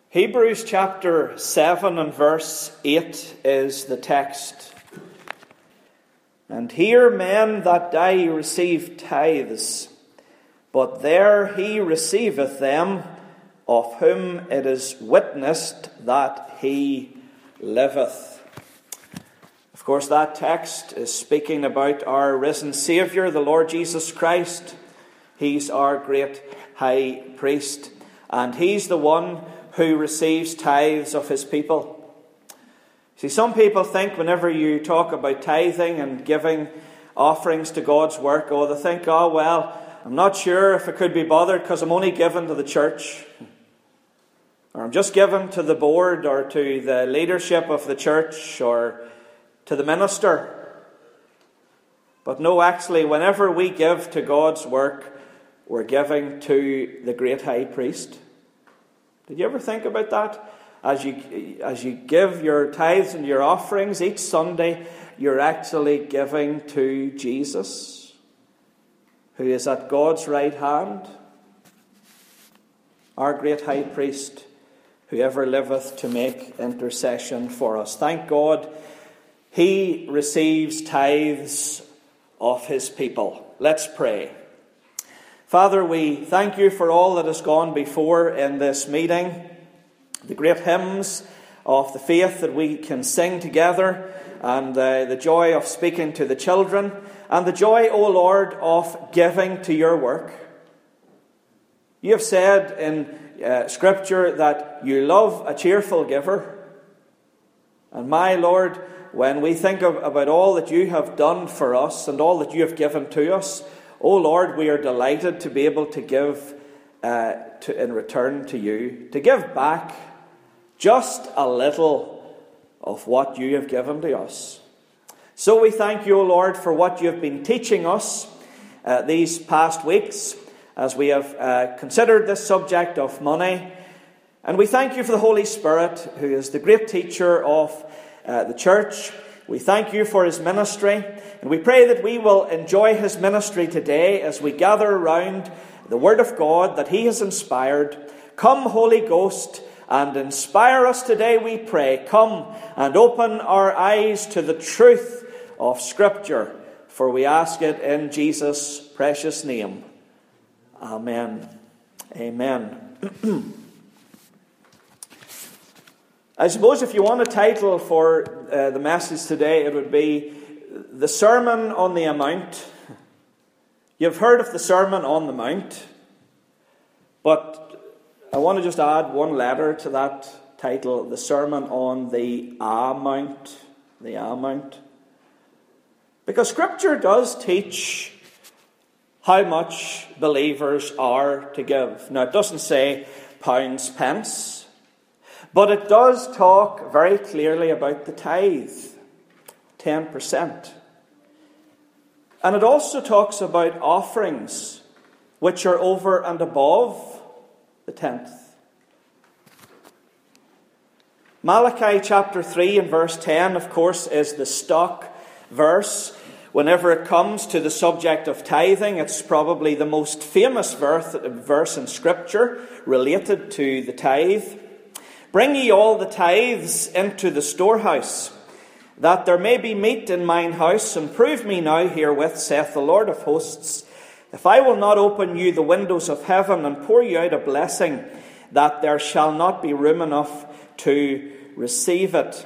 Hebrews chapter 7 and verse 8 is the text. And here men that die receive tithes, but there he receiveth them, of whom it is witnessed that he liveth. Of course, that text is speaking about our risen Saviour, the Lord Jesus Christ. He's our great high priest, and he's the one who receives tithes of his people. See, some people think whenever you talk about tithing and giving offerings to God's work, they think, I'm not sure if I could be bothered because I'm only giving to the church. Or I'm just giving to the board or to the leadership of the church or to the minister. But no, actually, whenever we give to God's work, we're giving to the great high priest. Did you ever think about that? As you give your tithes and your offerings each Sunday, you're actually giving to Jesus, who is at God's right hand, our great high priest, who ever liveth to make intercession for us. Thank God, he receives tithes of his people. Let's pray. Father, we thank you for all that has gone before in this meeting, the great hymns of the faith that we can sing together, and the joy of speaking to the children, and the joy, O Lord, of giving to your work. You have said in Scripture that you love a cheerful giver. And my Lord, when we think about all that you have done for us and all that you have given to us, O Lord, we are delighted to be able to give in return to you, to give back just a little of what you have given to us. So we thank you, O Lord, for what you have been teaching us these past weeks as we have considered this subject of money. And we thank you for the Holy Spirit, who is the great teacher of the church. We thank you for his ministry, and we pray that we will enjoy his ministry today as we gather around the Word of God that he has inspired. Come, Holy Ghost, and inspire us today, we pray. Come and open our eyes to the truth of Scripture, for we ask it in Jesus' precious name. Amen. Amen. I suppose if you want a title for the message today, it would be The Sermon on the Mount. You've heard of the Sermon on the Mount, but I want to just add one letter to that title, The Sermon on the Mount. The Mount. Because Scripture does teach how much believers are to give. Now, it doesn't say pounds, pence, but it does talk very clearly about the tithe, 10%. And it also talks about offerings, which are over and above the 10th. Malachi chapter 3 and verse 10, of course, is the stock verse. Whenever it comes to the subject of tithing, it's probably the most famous verse in Scripture related to the tithe. Bring ye all the tithes into the storehouse, that there may be meat in mine house, and prove me now herewith, saith the Lord of hosts, if I will not open you the windows of heaven and pour you out a blessing, that there shall not be room enough to receive it.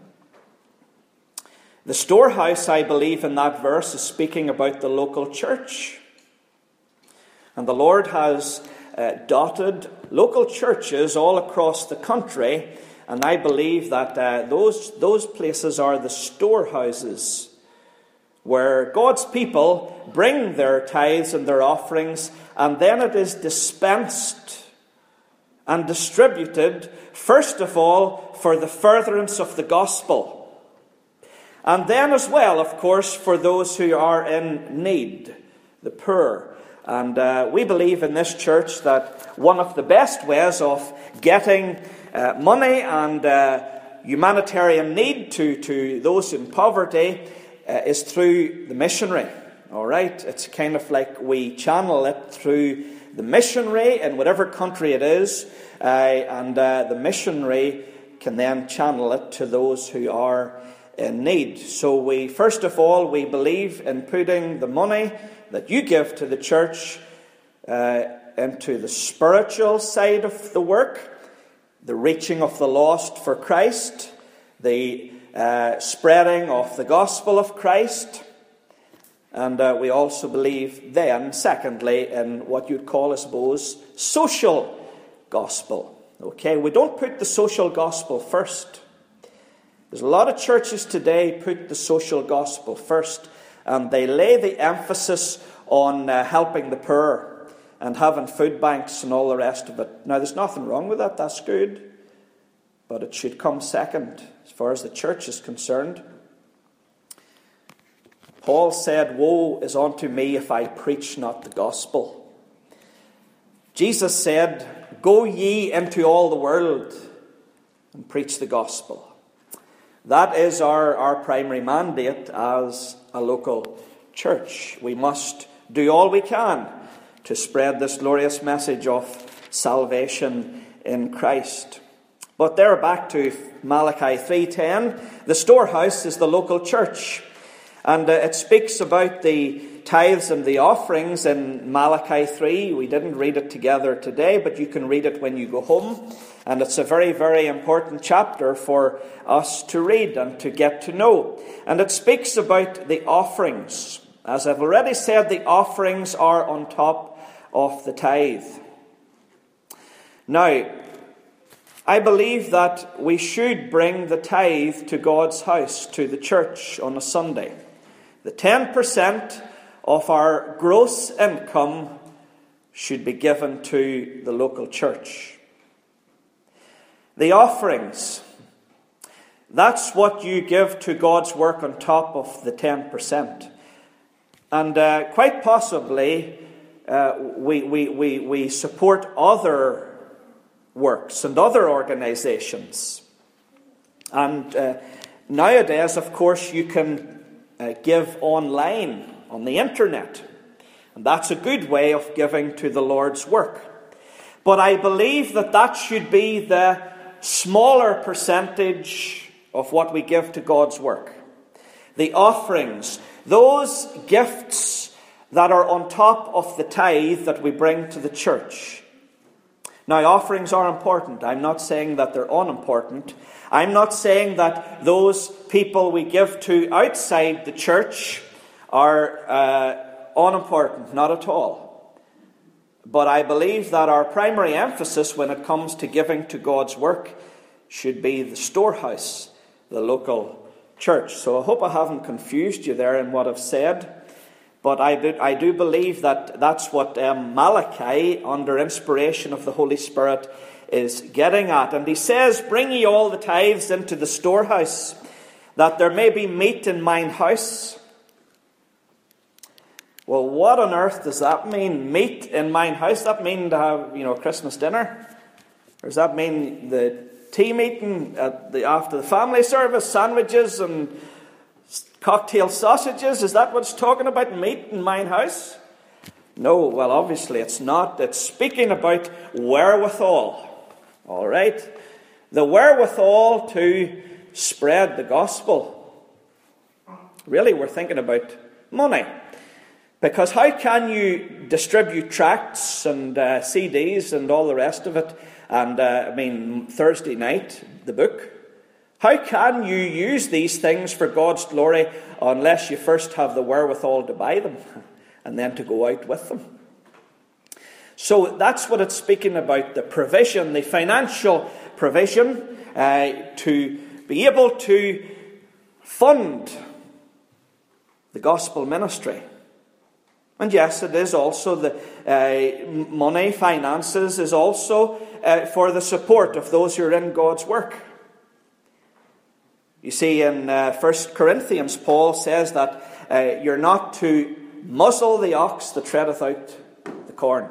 The storehouse, I believe, in that verse is speaking about the local church. And the Lord has dotted local churches all across the country, and I believe that those places are the storehouses where God's people bring their tithes and their offerings, and then it is dispensed and distributed, first of all, for the furtherance of the gospel, and then as well, of course, for those who are in need, the poor. And we believe in this church that one of the best ways of getting money and humanitarian need to those in poverty is through the missionary. All right? It's kind of like we channel it through the missionary in whatever country it is, and the missionary can then channel it to those who are in need. So first of all, we believe in putting the money that you give to the church into the spiritual side of the work, the reaching of the lost for Christ, the spreading of the gospel of Christ, and we also believe then, secondly, in what you'd call, I suppose, social gospel. Okay, we don't put the social gospel first. There's a lot of churches today put the social gospel first, and they lay the emphasis on helping the poor and having food banks and all the rest of it. Now, there's nothing wrong with that. That's good. But it should come second as far as the church is concerned. Paul said, "Woe is unto me if I preach not the gospel." Jesus said, "Go ye into all the world and preach the gospel." That is our primary mandate as a local church. We must do all we can to spread this glorious message of salvation in Christ. But there, back to Malachi 3:10, the storehouse is the local church. And it speaks about the tithes and the offerings in Malachi 3. We didn't read it together today, but you can read it when you go home. And it's a very, very important chapter for us to read and to get to know. And it speaks about the offerings. As I've already said, the offerings are on top of the tithe. Now, I believe that we should bring the tithe to God's house, to the church on a Sunday. The 10% of our gross income should be given to the local church. The offerings, that's what you give to God's work on top of the 10%. And quite possibly, we support other works and other organizations. And nowadays, of course, you can give online on the internet. And that's a good way of giving to the Lord's work. But I believe that should be the smaller percentage of what we give to God's work. The offerings, those gifts that are on top of the tithe that we bring to the church. Now, offerings are important. I'm not saying that they're unimportant. I'm not saying that those people we give to outside the church are unimportant. Not at all. But I believe that our primary emphasis when it comes to giving to God's work should be the storehouse, the local church. So I hope I haven't confused you there in what I've said. But I do believe that that's what Malachi, under inspiration of the Holy Spirit, is getting at. And he says, "Bring ye all the tithes into the storehouse, that there may be meat in mine house." Well, what on earth does that mean? Meat in mine house? Does that mean to have, Christmas dinner? Or does that mean the tea meeting after the family service, sandwiches and cocktail sausages? Is that what it's talking about, meat in mine house? No, well, obviously it's not. It's speaking about wherewithal. All right? The wherewithal to spread the gospel. Really, we're thinking about money. Because how can you distribute tracts and CDs and all the rest of it? And, Thursday night, the book. How can you use these things for God's glory unless you first have the wherewithal to buy them and then to go out with them? So that's what it's speaking about, the provision, the financial provision to be able to fund the gospel ministry. And yes, it is also the money, finances, is also for the support of those who are in God's work. You see, in 1 Corinthians, Paul says that you're not to muzzle the ox that treadeth out the corn.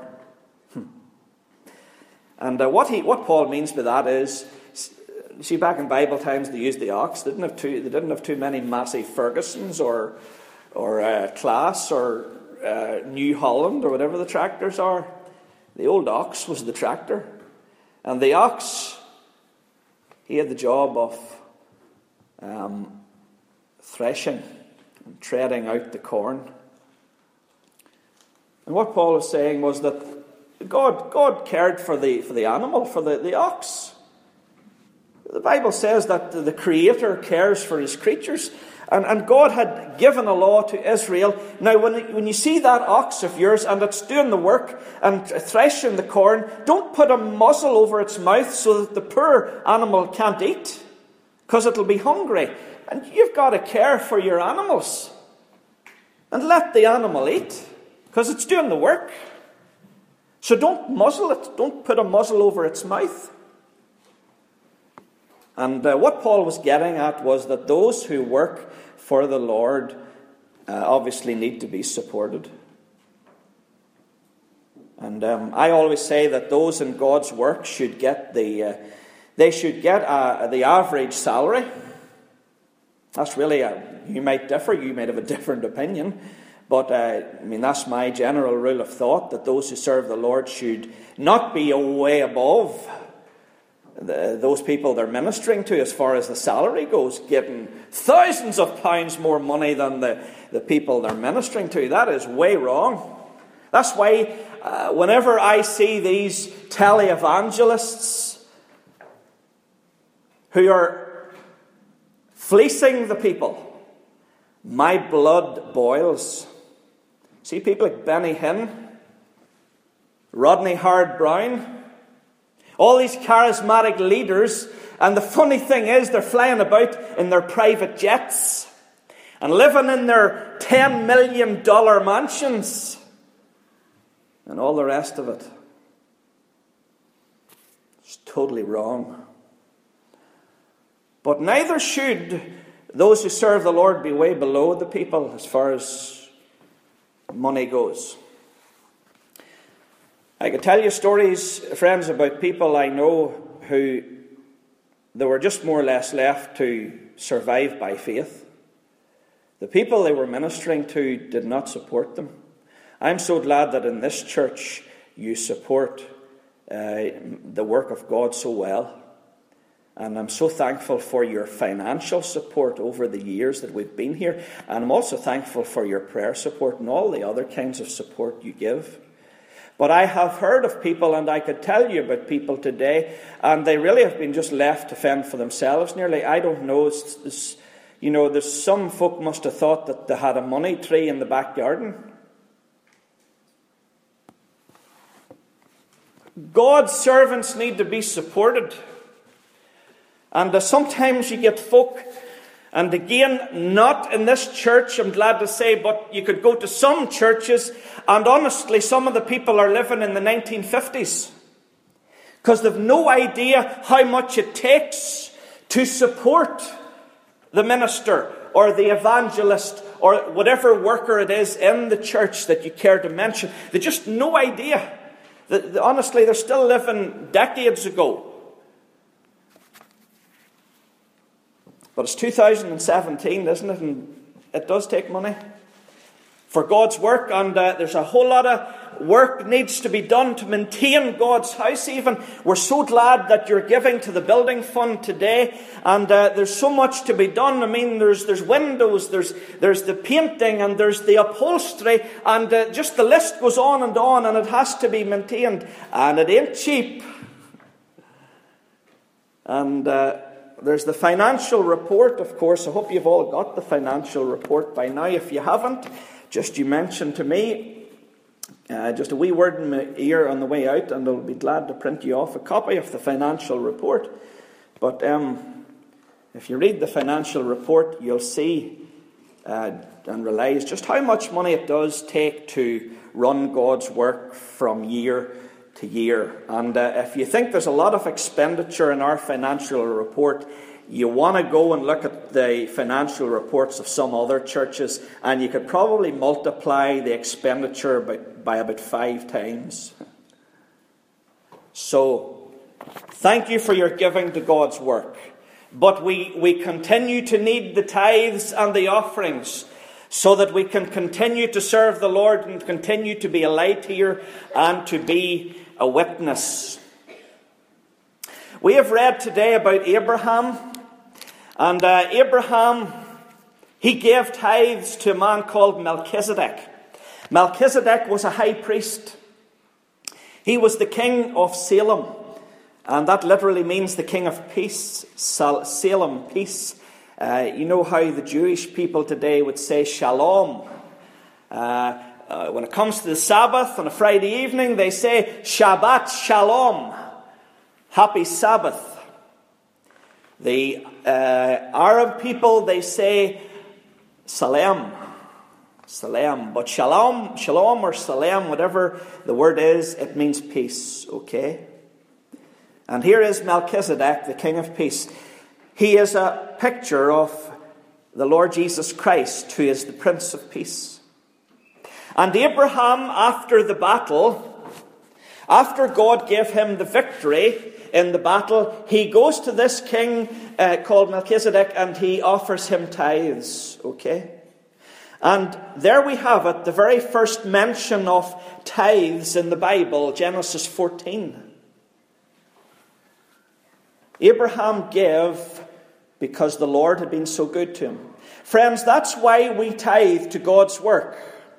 And what Paul means by that is, you see, back in Bible times they used the ox. They didn't have too many Massey Fergusons or Claas or New Holland or whatever the tractors are. The old ox was the tractor. And the ox, he had the job of threshing and treading out the corn. And what Paul was saying was that God cared for the animal, for the ox. The Bible says that the Creator cares for his creatures. And God had given a law to Israel. Now, when you see that ox of yours and it's doing the work and threshing the corn, don't put a muzzle over its mouth so that the poor animal can't eat, because it'll be hungry. And you've got to care for your animals. And let the animal eat, because it's doing the work. So don't muzzle it. Don't put a muzzle over its mouth. And what Paul was getting at was that those who work for the Lord obviously need to be supported. And I always say that those in God's work should get the average salary. That's really you might differ. You might have a different opinion. But that's my general rule of thought, that those who serve the Lord should not be way above those people they're ministering to as far as the salary goes, getting thousands of pounds more money than the people they're ministering to. That is way wrong. That's why whenever I see these televangelists who are fleecing the people, my blood boils. See people like Benny Hinn, Rodney Howard-Browne, all these charismatic leaders, and the funny thing is they're flying about in their private jets and living in their $10 million mansions and all the rest of it. It's totally wrong. But neither should those who serve the Lord be way below the people as far as money goes. I could tell you stories, friends, about people I know who they were just more or less left to survive by faith. The people they were ministering to did not support them. I'm so glad that in this church you support the work of God so well. And I'm so thankful for your financial support over the years that we've been here. And I'm also thankful for your prayer support and all the other kinds of support you give. But I have heard of people, and I could tell you about people today, and they really have been just left to fend for themselves nearly. I don't know. There's some folk must have thought that they had a money tree in the back garden. God's servants need to be supported. And sometimes you get folk, and again, not in this church, I'm glad to say, but you could go to some churches, and honestly, some of the people are living in the 1950s. Because they've no idea how much it takes to support the minister or the evangelist or whatever worker it is in the church that you care to mention. They just no idea. Honestly, they're still living decades ago. But it's 2017, isn't it? And it does take money for God's work. And there's a whole lot of work needs to be done to maintain God's house even. We're so glad that you're giving to the building fund today. And there's so much to be done. I mean, there's windows, there's the painting, and there's the upholstery. And just the list goes on, and it has to be maintained. And it ain't cheap. And there's the financial report, of course. I hope you've all got the financial report by now. If you haven't, just you mention to me, just a wee word in my ear on the way out, and I'll be glad to print you off a copy of the financial report. But if you read the financial report, you'll see and realise just how much money it does take to run God's work from year to year. And if you think there's a lot of expenditure in our financial report, you want to go and look at the financial reports of some other churches, and you could probably multiply the expenditure by about 5 times. So, thank you for your giving to God's work. But we continue to need the tithes and the offerings, so that we can continue to serve the Lord and continue to be a light here and to be a witness. We have read today about Abraham, and Abraham, he gave tithes to a man called Melchizedek. Melchizedek was a high priest. He was the king of Salem, and that literally means the king of peace. Salem, peace. You know how the Jewish people today would say shalom. When it comes to the Sabbath on a Friday evening, they say Shabbat Shalom, happy Sabbath. The Arab people, they say Salam. But shalom or salam, whatever the word is, it means peace, okay? And here is Melchizedek, the king of peace. He is a picture of the Lord Jesus Christ, who is the Prince of Peace. And Abraham, after the battle, after God gave him the victory in the battle, he goes to this king called Melchizedek and he offers him tithes, okay? And there we have it, the very first mention of tithes in the Bible, Genesis 14. Abraham gave because the Lord had been so good to him. Friends, that's why we tithe to God's work.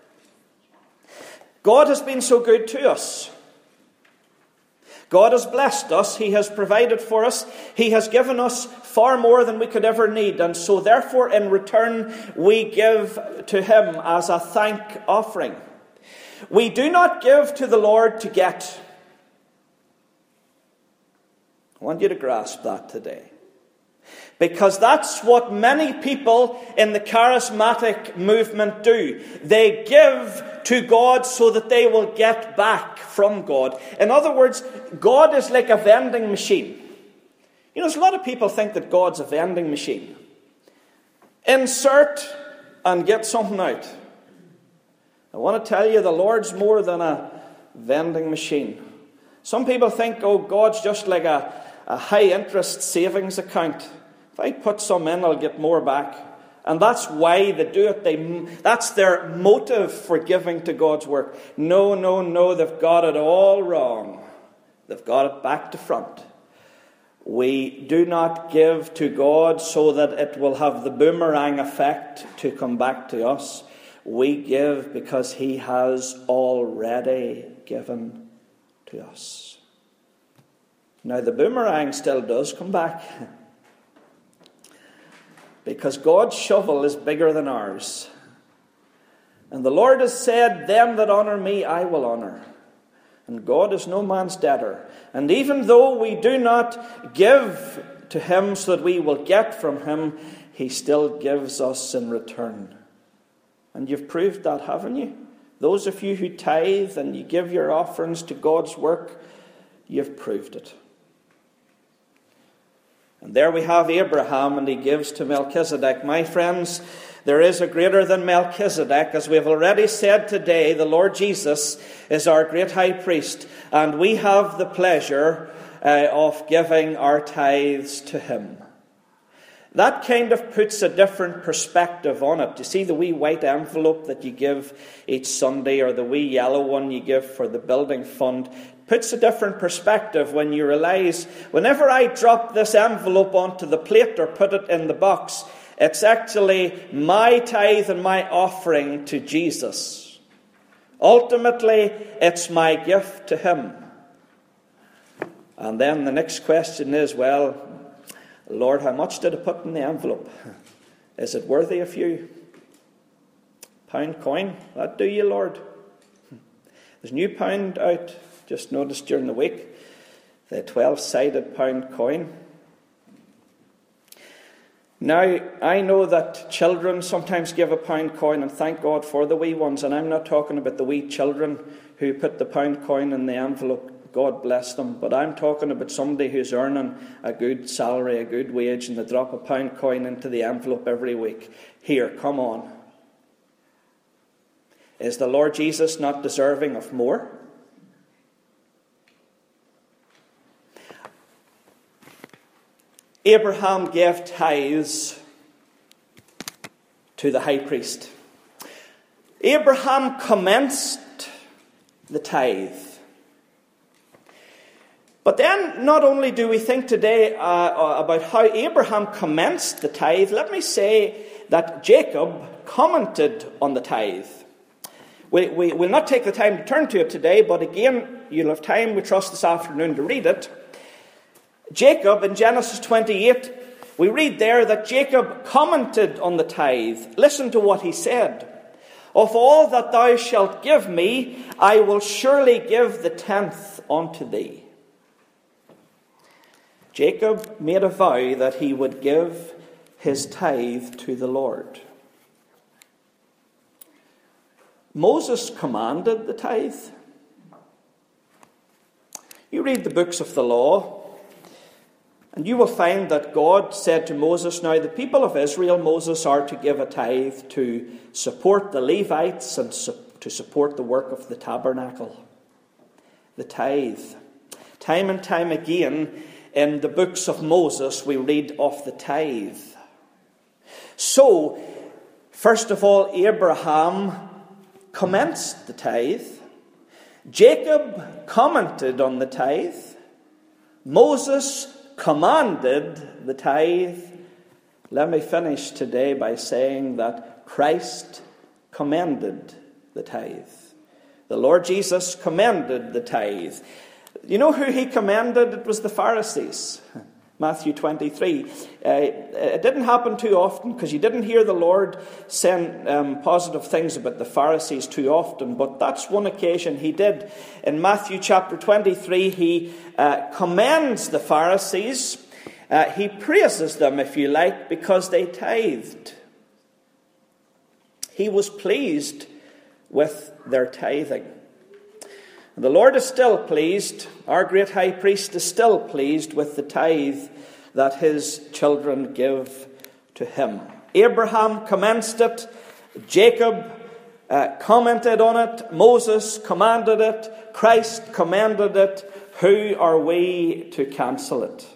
God has been so good to us. God has blessed us. He has provided for us. He has given us far more than we could ever need. And so therefore, in return, we give to him as a thank offering. We do not give to the Lord to get. I want you to grasp that today. Because that's what many people in the charismatic movement do. They give to God so that they will get back from God. In other words, God is like a vending machine. You know, there's a lot of people think that God's a vending machine. Insert and get something out. I want to tell you, the Lord's more than a vending machine. Some people think, oh, God's just like a high-interest savings account. If I put some in, I'll get more back. And that's why they do it. That's their motive for giving to God's work. No, they've got it all wrong. They've got it back to front. We do not give to God so that it will have the boomerang effect to come back to us. We give because he has already given to us. Now, the boomerang still does come back. Because God's shovel is bigger than ours. And the Lord has said, them that honour me, I will honour. And God is no man's debtor. And even though we do not give to him so that we will get from him, he still gives us in return. And you've proved that, haven't you? Those of you who tithe and you give your offerings to God's work, you've proved it. And there we have Abraham, and he gives to Melchizedek. My friends, there is a greater than Melchizedek. As we have already said today, the Lord Jesus is our great high priest, and we have the pleasure of giving our tithes to him. That kind of puts a different perspective on it. You see the wee white envelope that you give each Sunday, or the wee yellow one you give for the building fund, puts a different perspective when you realize whenever I drop this envelope onto the plate or put it in the box, it's actually my tithe and my offering to Jesus. Ultimately, it's my gift to him. And then the next question is, well, Lord, how much did I put in the envelope? Is it worthy a few pound coin? That do you, Lord? There's a new pound out. Just noticed during the week, the 12-sided pound coin. Now, I know that children sometimes give a pound coin, and thank God for the wee ones. And I'm not talking about the wee children who put the pound coin in the envelope. God bless them. But I'm talking about somebody who's earning a good salary, a good wage, and they drop a pound coin into the envelope every week. Here, come on. Is the Lord Jesus not deserving of more? Abraham gave tithes to the high priest. Abraham commenced the tithe. But then, not only do we think today about how Abraham commenced the tithe, let me say that Jacob commented on the tithe. We will not take the time to turn to it today, but again, you'll have time, we trust, this afternoon to read it. Jacob, in Genesis 28, we read there that Jacob commented on the tithe. Listen to what he said. Of all that thou shalt give me, I will surely give the 10th unto thee. Jacob made a vow that he would give his tithe to the Lord. Moses commanded the tithe. You read the books of the law, and you will find that God said to Moses, now the people of Israel, Moses, are to give a tithe to support the Levites and to support the work of the tabernacle. The tithe. Time and time again, in the books of Moses, we read of the tithe. So, first of all, Abraham commenced the tithe. Jacob commented on the tithe. Moses commanded the tithe. Let me finish today by saying that Christ commended the tithe. The Lord Jesus commended the tithe. You know who he commended? It was the Pharisees. Matthew 23. It didn't happen too often because you didn't hear the Lord saying positive things about the Pharisees too often, but that's one occasion he did. In Matthew chapter 23, he commends the Pharisees. He praises them, if you like, because they tithed. He was pleased with their tithing. The Lord is still pleased, our great high priest is still pleased with the tithe that his children give to him. Abraham commenced it, Jacob commented on it, Moses commanded it, Christ commanded it. Who are we to cancel it?